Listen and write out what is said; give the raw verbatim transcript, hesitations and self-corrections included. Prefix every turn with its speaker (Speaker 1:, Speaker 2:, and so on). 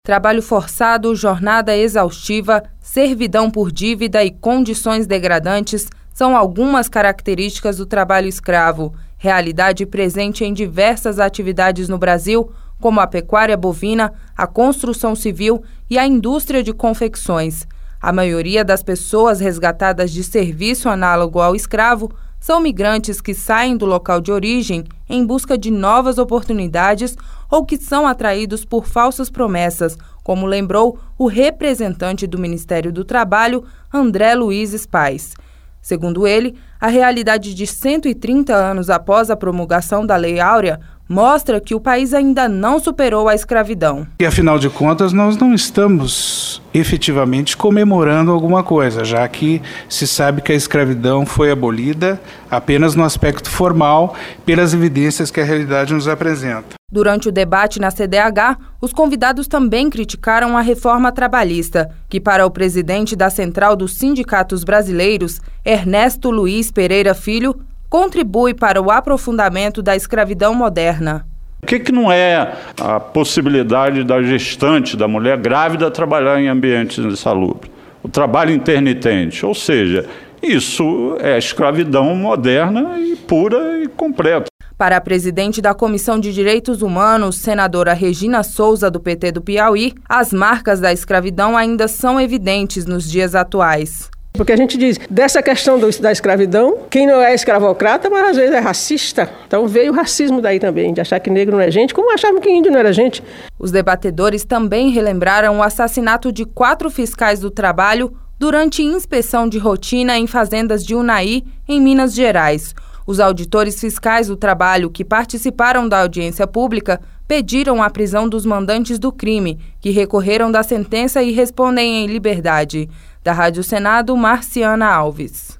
Speaker 1: Trabalho forçado, jornada exaustiva, servidão por dívida e condições degradantes são algumas características do trabalho escravo, realidade presente em diversas atividades no Brasil, como a pecuária bovina, a construção civil e a indústria de confecções. A maioria das pessoas resgatadas de serviço análogo ao escravo são migrantes que saem do local de origem em busca de novas oportunidades ou que são atraídos por falsas promessas, como lembrou o representante do Ministério do Trabalho, André Luiz Pais. Segundo ele, a realidade de cento e trinta anos após a promulgação da Lei Áurea mostra que o país ainda não superou a escravidão.
Speaker 2: E, afinal de contas, nós não estamos efetivamente comemorando alguma coisa, já que se sabe que a escravidão foi abolida apenas no aspecto formal, pelas evidências que a realidade nos apresenta.
Speaker 1: Durante o debate na C D H, os convidados também criticaram a reforma trabalhista, que para o presidente da Central dos Sindicatos Brasileiros, Ernesto Luiz Pereira Filho, contribui para o aprofundamento da escravidão moderna.
Speaker 3: O que, que não é a possibilidade da gestante, da mulher grávida, trabalhar em ambientes insalubres? O trabalho intermitente, ou seja, isso é escravidão moderna e pura e completa.
Speaker 1: Para a presidente da Comissão de Direitos Humanos, senadora Regina Souza, do P T do Piauí, as marcas da escravidão ainda são evidentes nos dias atuais.
Speaker 4: Porque a gente diz, dessa questão do, da escravidão, quem não é escravocrata, mas às vezes é racista. Então veio o racismo daí também, de achar que negro não é gente, como achavam que índio não era gente.
Speaker 1: Os debatedores também relembraram o assassinato de quatro fiscais do trabalho durante inspeção de rotina em fazendas de Unai, em Minas Gerais. Os auditores fiscais do trabalho que participaram da audiência pública pediram a prisão dos mandantes do crime, que recorreram da sentença e respondem em liberdade. Da Rádio Senado, Marciana Alves.